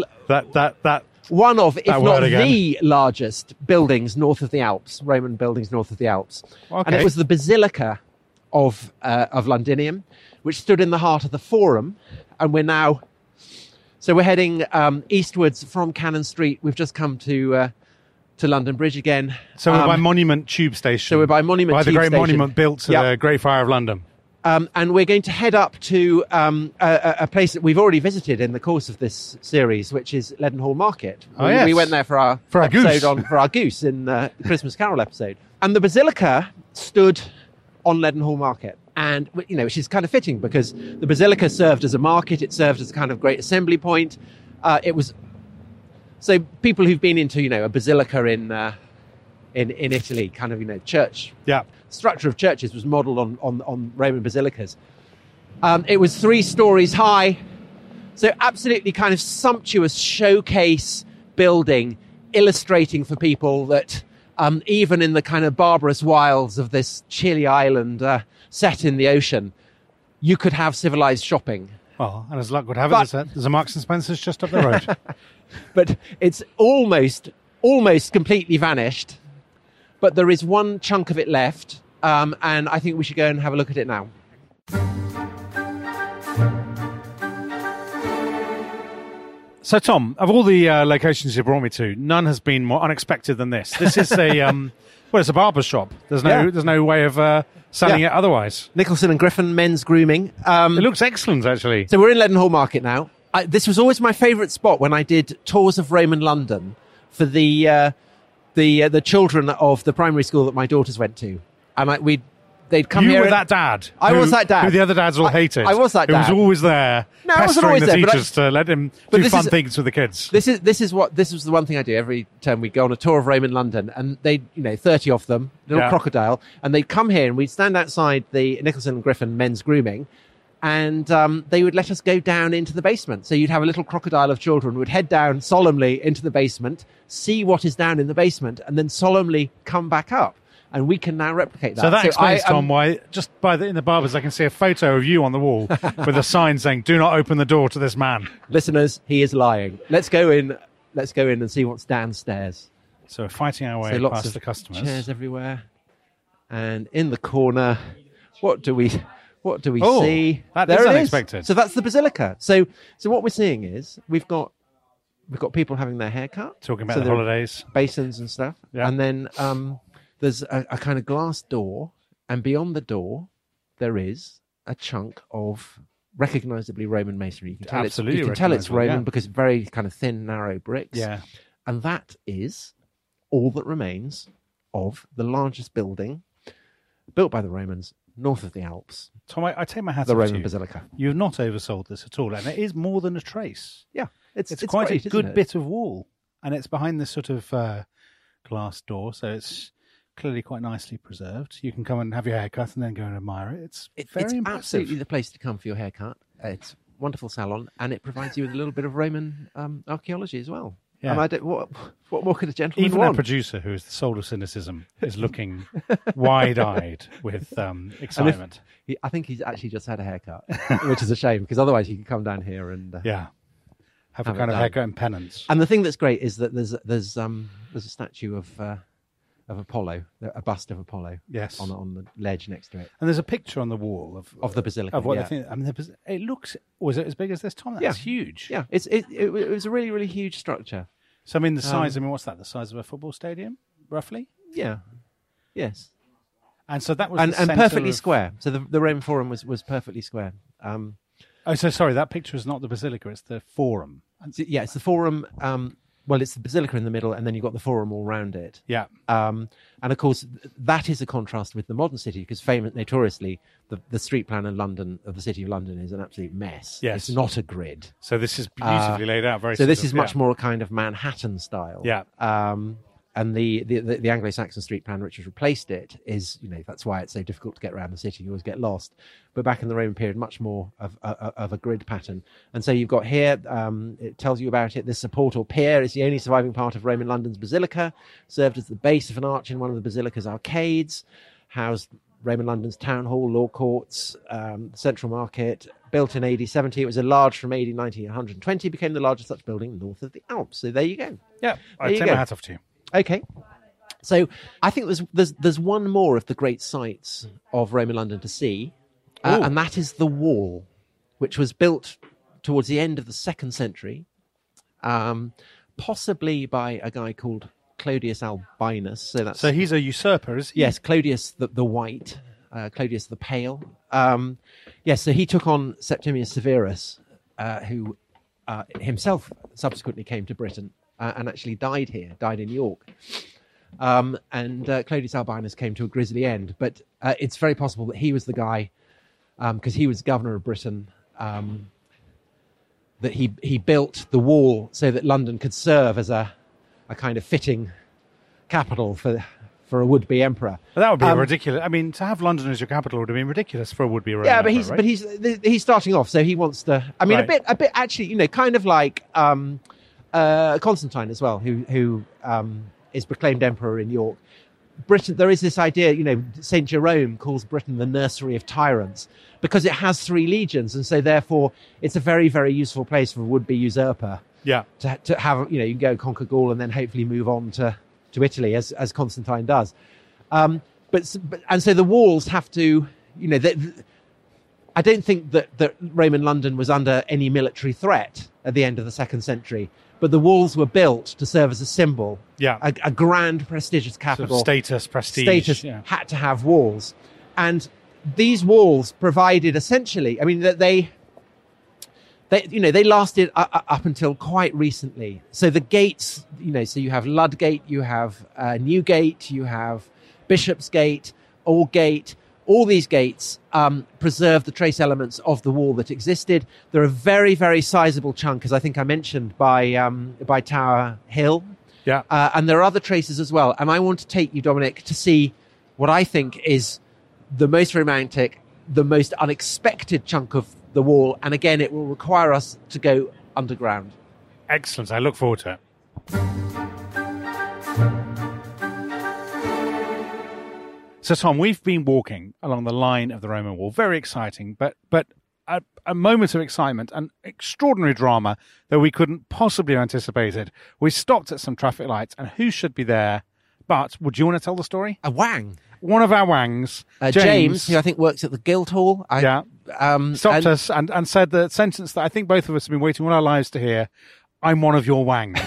one of, if not the largest buildings north of the Alps, Roman buildings north of the Alps. Okay. And it was the Basilica of Londinium, which stood in the heart of the Forum. And we're now... So we're heading eastwards from Cannon Street. We've just come to London Bridge again.
So we're by Monument Tube Station.
So we're by Monument Tube Station.
By the great monument built to the Great Fire of London.
And we're going to head up to a place that we've already visited in the course of this series, which is Leadenhall Market. We went there for our episode for our goose in the Christmas Carol episode. And the Basilica stood on Leadenhall Market. And, which is kind of fitting because the Basilica served as a market. It served as a kind of great assembly point. It was... So people who've been into, a basilica in Italy, kind of, church.
Yeah.
Structure of churches was modelled on Roman basilicas. It was 3 stories high. So absolutely kind of sumptuous showcase building, illustrating for people that even in the kind of barbarous wilds of this chilly island set in the ocean, you could have civilized shopping.
Well, and as luck would have it, there's a Marks and Spencer's just up the road.
But it's almost completely vanished. But there is one chunk of it left, and I think we should go and have a look at it now.
So, Tom, of all the locations you brought me to, none has been more unexpected than this. This is it's a barber shop. There's no way of selling it otherwise.
Nicholson and Griffin Men's Grooming.
It looks excellent, actually.
So we're in Leadenhall Market now. This was always my favourite spot when I did tours of Roman London for the children of the primary school that my daughters went to. And we'd they'd come
you
here.
were that dad.
I was that dad.
Who the other dads all hated.
I was that dad.
Who was always there,
No, I wasn't
pestering
always
the
there, but
teachers to let him do fun things with the kids.
This was the one thing I do every time we go on a tour of Roman London, and they, 30 of them, little crocodile, and they'd come here and we'd stand outside the Nicholson and Griffin men's grooming, and they would let us go down into the basement. So you'd have a little crocodile of children would head down solemnly into the basement, see what is down in the basement, and then solemnly come back up. And we can now replicate that.
So that explains, Tom, why just in the barbers I can see a photo of you on the wall with a sign saying, "Do not open the door to this man."
Listeners, he is lying. Let's go in and see what's downstairs.
So we're fighting our way
So lots
past
of
the customers.
Chairs everywhere. And in the corner, what do we
Oh,
see?
that
There
is
it
unexpected.
So that's the basilica. So what we're seeing is we've got people having their hair cut.
Talking about
So
the
there are
holidays.
basins and stuff.
Yeah.
And then there's a kind of glass door, and beyond the door there is a chunk of recognisably Roman masonry. You can tell
Absolutely
you can tell it's
recognisable,
Roman
yeah.
because it's very kind of thin, narrow bricks.
Yeah.
And that is all that remains of the largest building built by the Romans north of the Alps,
Tom, I take my hat
the
off to
Roman
you.
Basilica.
You've not oversold this at all, and it is more than a trace.
Yeah, it's
quite
great,
a
isn't
good
it?
bit of wall, and it's behind this sort of glass door, so it's clearly quite nicely preserved. You can come and have your hair cut and then go and admire it. It's very impressive.
Absolutely the place to come for your haircut. It's a wonderful salon, and it provides you with a little bit of Roman archaeology as well.
Yeah.
And I don't, what more could a gentleman
Even our
want?
producer, who is the soul of cynicism, is looking wide-eyed with excitement.
I think he's actually just had a haircut, which is a shame, because otherwise he could come down here and
Yeah. Have a
Have it
kind of
done.
haircut and penance.
And the thing that's great is that there's a statue of Apollo, a bust of Apollo,
Yes.
on the ledge next to it.
And there's a picture on the wall of
The basilica.
what
yeah.
they think. I mean, it looks. Was it as big as this, Tom? That's
Yeah.
huge.
Yeah, it was a really, really huge structure.
So I mean, the size. I mean, what's that? The size of a football stadium, roughly.
Yeah. Yes.
And so that was
And
the centre
perfectly
of-
square. So the Roman Forum was perfectly square.
Oh, so sorry. That picture is not the basilica; it's the forum.
Yeah, it's the Forum. Well, it's the basilica in the middle, and then you've got the Forum all round it.
Yeah.
And of course, that is a contrast with the modern city, because notoriously, the street plan of London, of the city of London, is an absolute mess.
Yes.
It's not a grid.
So this is beautifully laid out. Very.
So this
sort
is
of-
much
yeah.
more a kind of Manhattan style.
Yeah.
And the Anglo-Saxon street plan, which has replaced it, is, that's why it's so difficult to get around the city. You always get lost. But back in the Roman period, much more of a grid pattern. And so you've got here, it tells you about it. This support or pier is the only surviving part of Roman London's basilica, served as the base of an arch in one of the basilica's arcades, housed Roman London's town hall, law courts, central market. Built in AD 70, it was enlarged from AD 90 to 120, became the largest such building north of the Alps. So there you go.
Yeah. I
There you
take
go.
my hat off to you.
Okay. So I think there's one more of the great sights of Roman London to see, and that is the Wall, which was built towards the end of the 2nd century, possibly by a guy called Clodius Albinus.
So he's a usurper, is he?
Yes, Clodius the White, Clodius the Pale. Yes, so he took on Septimius Severus, who himself subsequently came to Britain and actually died in York. And Clodius Albinus came to a grisly end. But it's very possible that he was the guy, because he was governor of Britain, that he built the wall so that London could serve as a kind of fitting capital for a would-be emperor.
But that would be ridiculous. I mean, to have London as your capital would have been ridiculous for a would-be Roman
Yeah, but
emperor, right?
he's starting off, so he wants to. I mean,
Right.
a bit actually, kind of like Constantine as well, who is proclaimed emperor in York. Britain, there is this idea, St. Jerome calls Britain the nursery of tyrants because it has 3 legions, and so therefore it's a very, very useful place for a would-be usurper.
Yeah.
To have, you can go conquer Gaul and then hopefully move on to Italy as Constantine does. And so the walls have to, I don't think that Roman London was under any military threat at the end of the 2nd century, but the walls were built to serve as a symbol.
Yeah.
A grand, prestigious
Sort
capital.
of status, prestige.
Status
yeah.
had to have walls. And these walls provided essentially, I mean, they lasted up until quite recently. So the gates, so you have Ludgate, you have Newgate, you have Bishopsgate, Aldgate. All these gates preserve the trace elements of the wall that existed. They're a very, very sizable chunk, as I think I mentioned, by Tower Hill.
Yeah.
And there are other traces as well. And I want to take you, Dominic, to see what I think is the most romantic, the most unexpected chunk of the wall. And again, it will require us to go underground.
Excellent. I look forward to it. So, Tom, we've been walking along the line of the Roman wall. Very exciting, but a moment of excitement and extraordinary drama that we couldn't possibly have anticipated. We stopped at some traffic lights, and who should be there? But would you want to tell the story?
A wang.
One of our wangs,
James, who I think works at the Guildhall.
Stopped us and said the sentence that I think both of us have been waiting all our lives to hear. I'm one of your wangs.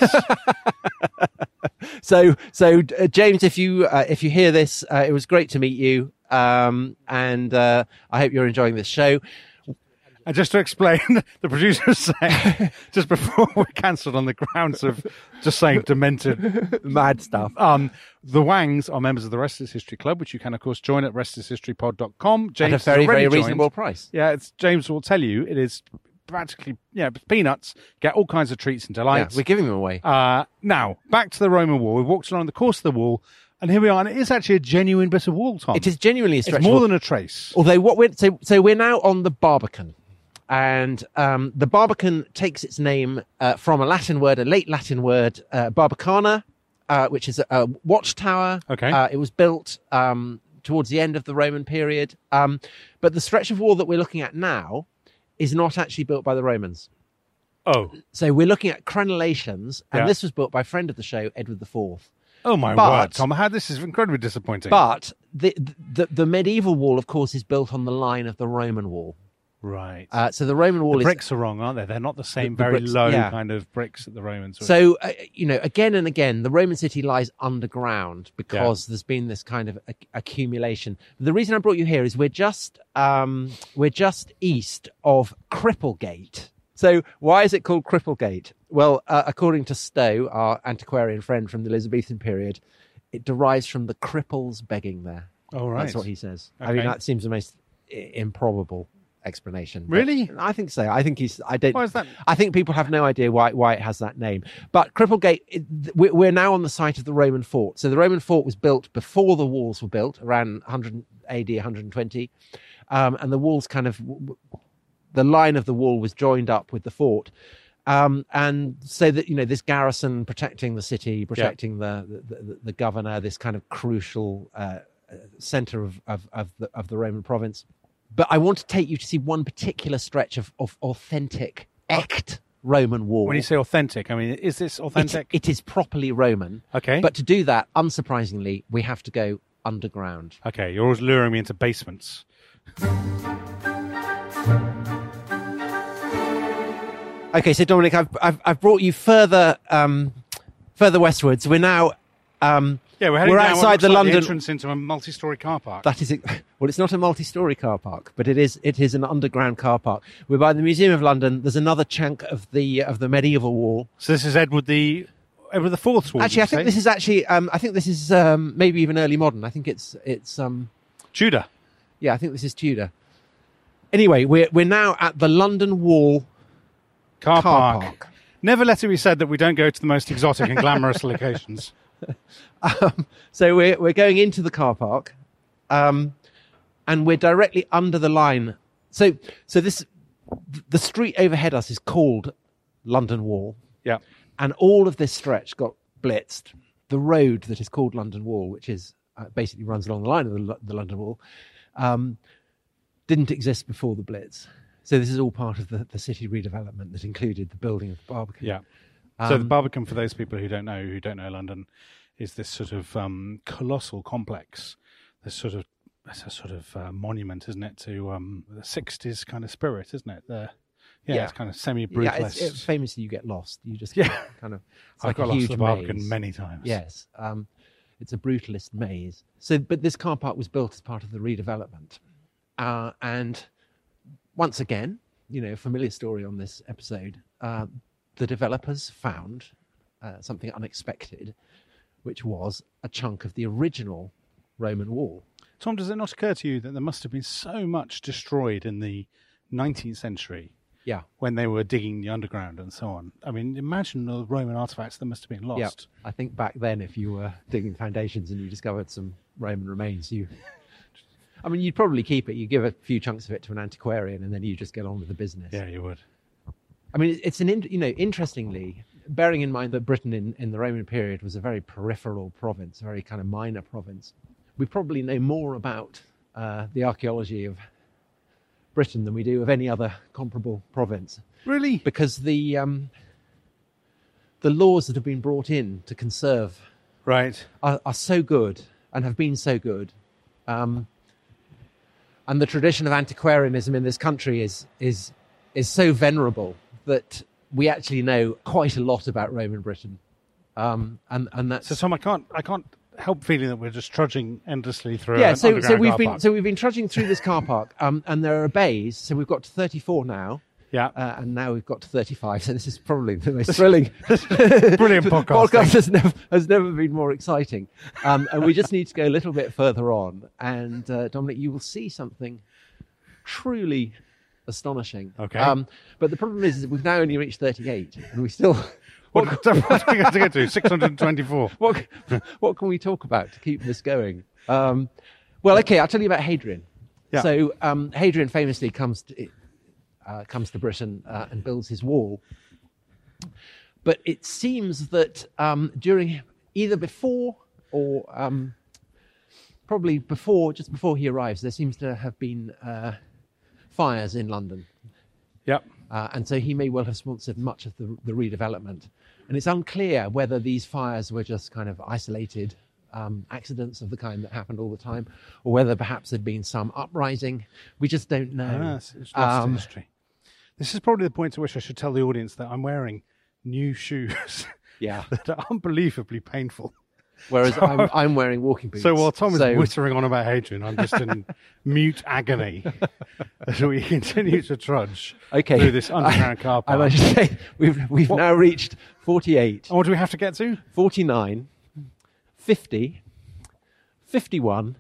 So James, if you hear this, it was great to meet you, and I hope you're enjoying this show.
And just to explain, the producer was saying, just before we cancelled on the grounds of just saying demented,
mad stuff.
The Wangs are members of the Rest is History Club, which you can, of course, join at restishistorypod.com. James
at a very, very reasonable price.
Yeah, James will tell you it is practically peanuts. Get all kinds of treats and delights.
Yeah, we're giving them away.
Now, back to the Roman wall. We've walked along the course of the wall. And here we are, and it is actually a genuine bit of wall, Tom.
It is genuinely a stretch.
It's more than a trace.
Although we're now on the Barbican. And the Barbican takes its name from a late Latin word, Barbicana, which is a watchtower.
Okay.
It was built towards the end of the Roman period. But the stretch of wall that we're looking at now is not actually built by the Romans.
Oh.
So we're looking at crenellations, and this was built by a friend of the show, Edward IV.
Oh, my word, Tom. This is incredibly disappointing.
But the medieval wall, of course, is built on the line of the Roman wall.
Right.
So the Roman wall
the bricks are wrong, aren't they? They're not the same very bricks, low kind of bricks that the Romans were.
So, again and again, the Roman city lies underground because there's been this kind of accumulation. The reason I brought you here is we're just east of Cripplegate. So why is it called Cripplegate? Well, according to Stowe, our antiquarian friend from the Elizabethan period, it derives from the cripples begging there.
Oh, right.
That's what he says.
Okay.
I mean, that seems the most improbable explanation.
Really?
I think so. I think
Why is that?
I think people have no idea why it has that name. But Cripplegate, we're now on the site of the Roman fort. So the Roman fort was built before the walls were built, around 100 AD, 120. And the walls the line of the wall was joined up with the fort. And so that, this garrison protecting the city, protecting the governor, this kind of crucial center of the Roman province. But I want to take you to see one particular stretch of authentic, echt Roman wall.
When you say authentic, I mean, is this authentic?
It is properly Roman.
Okay.
But to do that, unsurprisingly, we have to go underground.
Okay, you're always luring me into basements.
Okay, so Dominic, I've brought you further westwards. We're now
we're
outside the London
entrance into a multi-story car park.
That is well, it's not a multi-story car park, but it is an underground car park. We're by the Museum of London. There's another chunk of the medieval wall.
So this is Edward IV's wall.
Actually, I think this is maybe even early modern. I think it's
Tudor.
Yeah, I think this is Tudor. Anyway, we're now at the London Wall car park.
Never let it be said that we don't go to the most exotic and glamorous locations.
So we're going into the car park, and we're directly under the line. So the street overhead us is called London Wall.
Yeah,
and all of this stretch got blitzed. The road that is called London Wall, which is basically runs along the line of the London Wall, didn't exist before the Blitz. So this is all part of the city redevelopment that included the building of the Barbican.
Yeah. So the Barbican, for those people who don't know London, is this sort of colossal complex. It's a sort of monument, isn't it, to the 60s kind of spirit, isn't it? It's kind of semi-brutalist.
Yeah, famously you get lost. You just kind of.
I've got lost to the Barbican many times.
Yes, it's a brutalist maze. So, but this car park was built as part of the redevelopment, and once again, familiar story on this episode. The developers found something unexpected, which was a chunk of the original Roman wall.
Tom, does it not occur to you that there must have been so much destroyed in the 19th century
Yeah.
when they were digging the underground and so on? I mean, imagine the Roman artifacts that must have been lost.
Yeah. I think back then, if you were digging foundations and you discovered some Roman remains, you'd probably keep it. You give a few chunks of it to an antiquarian, and then you just get on with the business.
Yeah, you would.
I mean, it's interestingly, bearing in mind that Britain in the Roman period was a very peripheral province, a very kind of minor province, we probably know more about the archaeology of Britain than we do of any other comparable province.
Really?
Because the laws that have been brought in to conserve
Right.
are so good and have been so good. And the tradition of antiquarianism in this country is so venerable that we actually know quite a lot about Roman Britain. And that's
So, Tom, I can't help feeling that we're just trudging endlessly through.
yeah.
an
So
underground
we've
car
been
park.
so we've been trudging through this car park, and there are bays. So we've got to 34 now.
Yeah.
And now we've got to 35. So this is probably the most thrilling
Brilliant podcasting.
podcast has never been more exciting. And we just need to go a little bit further on. And Dominic, you will see something truly astonishing.
Okay.
But the problem is that we've now only reached 38, and we still.
What are we going to get to? 624.
What can we talk about to keep this going? Well, okay, I'll tell you about Hadrian.
Yeah.
So Hadrian famously comes to Britain and builds his wall. But it seems that during either before or probably just before he arrives, there seems to have been fires in London.
Yep.
And so he may well have sponsored much of the redevelopment. And it's unclear whether these fires were just kind of isolated accidents of the kind that happened all the time, or whether perhaps there'd been some uprising. We just don't know.
It's lost in history. This is probably the point at which I should tell the audience that I'm wearing new shoes
Yeah.
that are unbelievably painful.
Whereas I'm wearing walking boots.
So while Tom is whittering on about Hadrian, I'm just in mute agony as we continue to trudge through this underground car park.
I might just say we've now reached 48.
And what do we have to get to?
49, 50, 51,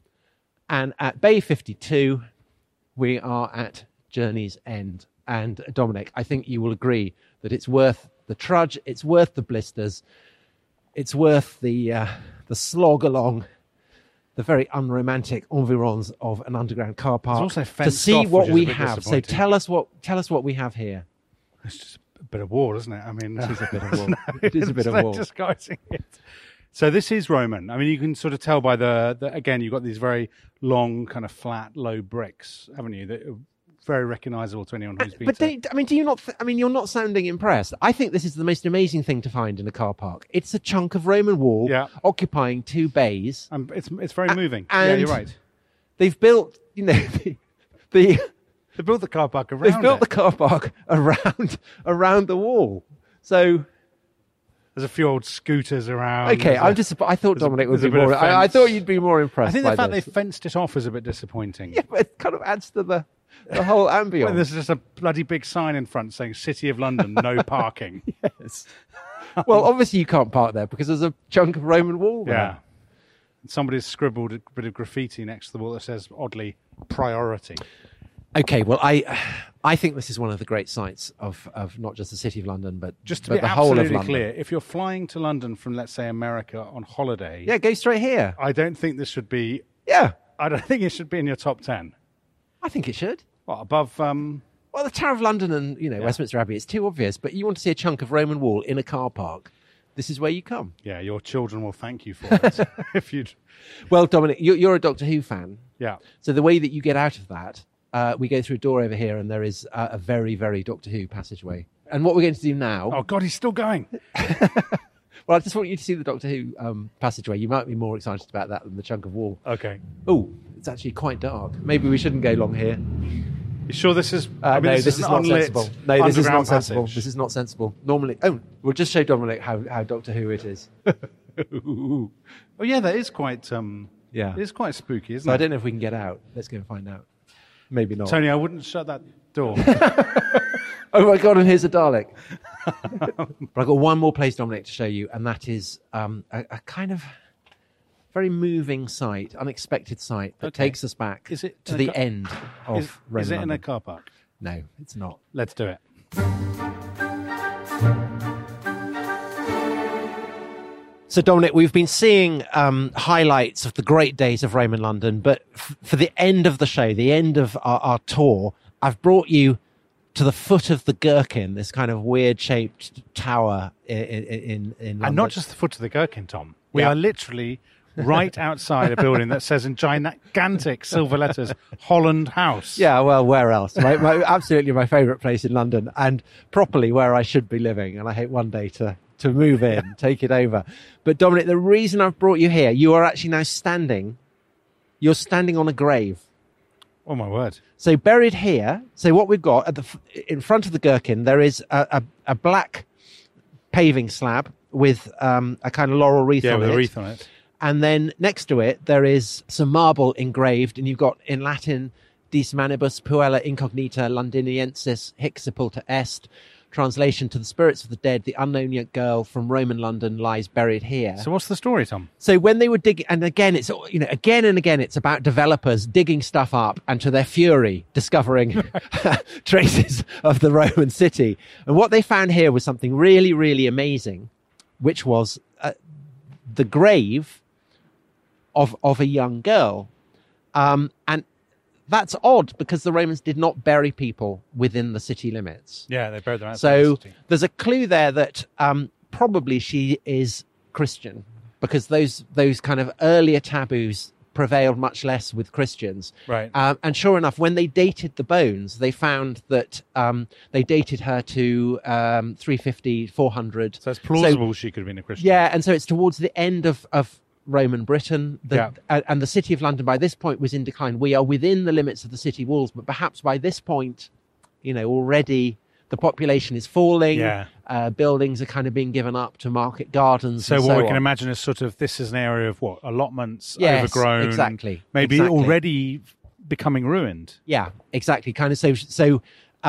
and at Bay 52, we are at Journey's End. And Dominic, I think you will agree that it's worth the trudge, it's worth the blisters, it's worth the slog along the very unromantic environs of an underground car park
also
to
fenced
see
off,
what
which is
we
a bit
have. So
disappointing.
tell us what we have here.
It's just a bit of war, isn't it? I mean,
It is a bit of war. It is a bit of
no
war.
disguising it. So this is Roman. I mean, you can sort of tell by the again, you've got these very long, kind of flat, low bricks, haven't you? That are very recognisable to anyone who's been.
But do you not? You're not sounding impressed. I think this is the most amazing thing to find in a car park. It's a chunk of Roman wall occupying 2 bays.
It's very moving.
And
yeah, you're right.
They've built, they
built the car park around.
They've built the car park around the wall. So
there's a few old scooters around.
Okay, I thought Dominic would be more. I thought you'd be more impressed.
I think
by
the fact
this.
they fenced it off is a bit disappointing.
Yeah, but it kind of adds to the whole ambience.
Well, there's just a bloody big sign in front saying "City of London, no parking."
Yes. Well, obviously you can't park there because there's a chunk of Roman wall there.
Yeah. Somebody's scribbled a bit of graffiti next to the wall that says, oddly, "priority."
Okay, well, I think this is one of the great sites of not just the City of London, but
Just to
but
be
the whole of
absolutely
London.
clear, if you're flying to London from, let's say, America on holiday,
Yeah, go straight here.
I don't think this should be.
Yeah,
I don't think it should be in your top 10.
I think it should.
What, above?
Well, the Tower of London and Westminster Abbey, it's too obvious. But you want to see a chunk of Roman wall in a car park, this is where you come.
Yeah, your children will thank you for it if you'd.
Well, Dominic, you're a Doctor Who fan.
Yeah.
So the way that you get out of that, we go through a door over here, and there is a very, very Doctor Who passageway. And what we're going to do now...
Oh, God, he's still going.
Well, I just want you to see the Doctor Who passageway. You might be more excited about that than the chunk of wall.
Okay.
Oh, it's actually quite dark. Maybe we shouldn't go long here.
You sure this is?
No, this is not sensible. No, this is not
underground
sensible.
passage.
This is not sensible. Normally... Oh, we'll just show Dominic how Doctor Who it is.
Oh, yeah, that is quite...
Yeah.
It is quite spooky, isn't
So
it?
I don't know if we can get out. Let's go and find out. Maybe not.
Tony, I wouldn't shut that door.
Oh my God, and here's a Dalek. But I've got one more place, Dominic, to show you, and that is a kind of very moving sight, unexpected sight that
Okay.
takes us back
Is it
to
in a
the end of Roman
Is it in a
London.
car park?
No, it's not.
Let's do it.
So, Dominic, we've been seeing highlights of the great days of Roman London, but for the end of the show, the end of our tour, I've brought you to the foot of the Gherkin, this kind of weird-shaped tower in London.
And not just the foot of the Gherkin, Tom. We
Yeah.
are literally right outside a building that says in gigantic silver letters, Holland House.
Yeah, well, where else? Absolutely my favourite place in London, and properly where I should be living. And I hope one day to move in, take it over. But Dominic, the reason I've brought you here, you are actually now you're standing on a grave.
Oh, my word.
So buried here, so what we've got in front of the Gherkin, there is a black paving slab with a kind of laurel wreath on it.
Yeah, with a wreath on it.
And then next to it, there is some marble engraved, and you've got in Latin, Dis manibus puella incognita Londiniensis hic sepulta est. Translation: to the spirits of the dead, the unknown young girl from Roman London lies buried here.
So what's the story, Tom?
So when they were digging, and again, it's, again and again, it's about developers digging stuff up and to their fury discovering traces of the Roman city. And what they found here was something really, really amazing, which was the grave of a young girl. And that's odd because the Romans did not bury people within the city limits.
Yeah, they buried them outside
So
the city.
there's a clue there that probably she is Christian, because those kind of earlier taboos prevailed much less with Christians.
Right.
And sure enough, when they dated the bones, they found that they dated her to 350, 400.
So it's plausible she could have been a Christian.
Yeah, and so it's towards the end of Roman Britain,
Yeah.
and the city of London by this point was in decline. We are within the limits of the city walls, but perhaps by this point, already the population is falling.
Yeah.
Buildings are kind of being given up to market gardens.
So
and
what
so
we can
on.
imagine is sort of, this is an area of what? Allotments,
Yes,
overgrown.
exactly.
Maybe
Exactly.
already becoming ruined.
Yeah, exactly. Kind of so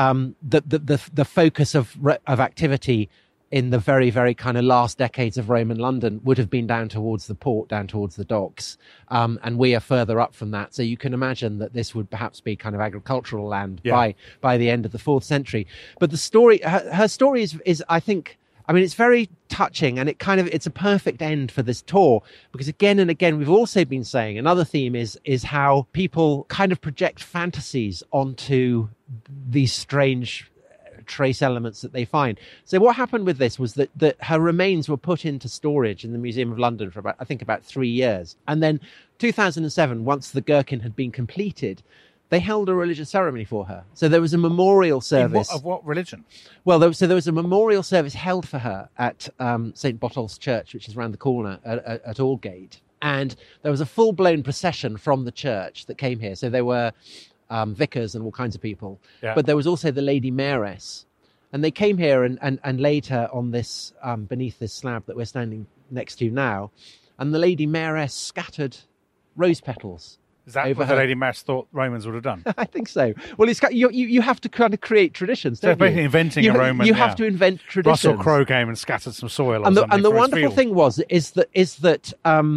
the focus of activity in the very, very kind of last decades of Roman London would have been down towards the port, down towards the docks. And we are further up from that. So you can imagine that this would perhaps be kind of agricultural land by the end of the 4th century. But the story, her story is, I think, it's very touching, and it's a perfect end for this tour, because again and again, we've also been saying another theme is how people kind of project fantasies onto these strange trace elements that they find. So what happened with this was that her remains were put into storage in the Museum of London for about 3 years. And then 2007, once the Gherkin had been completed, they held a religious ceremony for her. So there was a memorial service.
Of what religion?
Well, there was a memorial service held for her at St. Botolph's Church, which is around the corner at Aldgate. And there was a full-blown procession from the church that came here. So there were vicars and all kinds of people.
Yeah.
But there was also the Lady Mayoress. And they came here and laid her on this, beneath this slab that we're standing next to now. And the Lady Mayoress scattered rose petals.
Is that
over
what the
her.
Lady Mayoress thought Romans would have done?
I think so. Well, you have to kind of create traditions,
So
don't
basically
you?
inventing a Roman.
You have to invent traditions.
Russell Crowe came and scattered some soil.
And
or something
the
for his
wonderful
field.
thing is that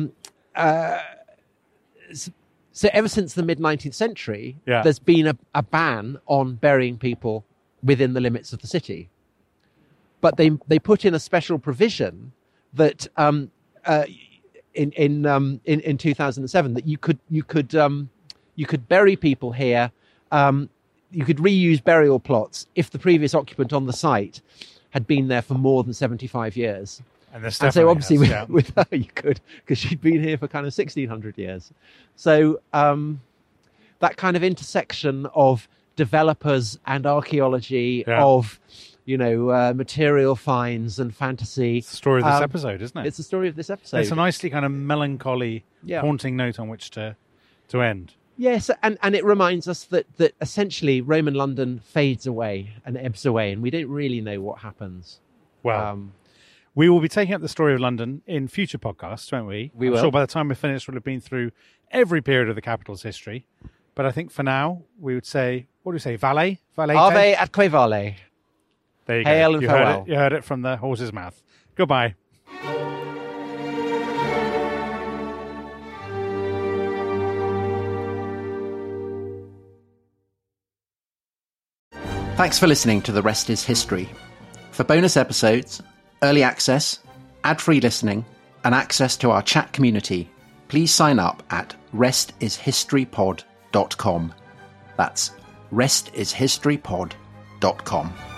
so ever since the mid-19th century,
Yeah.
there's been a ban on burying people within the limits of the city. But they put in a special provision that in 2007 that you could bury people here. You could reuse burial plots if the previous occupant on the site had been there for more than 75 years.
And, this
And so obviously
definitely
with her you could, because she'd been here for kind of 1600 years. So that kind of intersection of developers and archaeology,
Yeah.
of material finds and fantasy.
It's the story of this episode, isn't it?
It's the story of this episode.
It's a nicely kind of melancholy, haunting note on which to end.
Yes, and it reminds us that essentially Roman London fades away and ebbs away, and we don't really know what happens.
Well, we will be taking up the story of London in future podcasts, won't we?
We
I'm
will.
sure by the time we're finished, we'll have been through every period of the capital's history. But I think for now, we would say, what do we say, Valet? Valete?
Ave atque vale.
There you
Hail
go.
and
You
farewell.
heard it. You heard it from the horse's mouth. Goodbye.
Thanks for listening to The Rest is History. For bonus episodes, early access, ad-free listening, and access to our chat community, please sign up at restishistorypod.com. That's restishistorypod.com.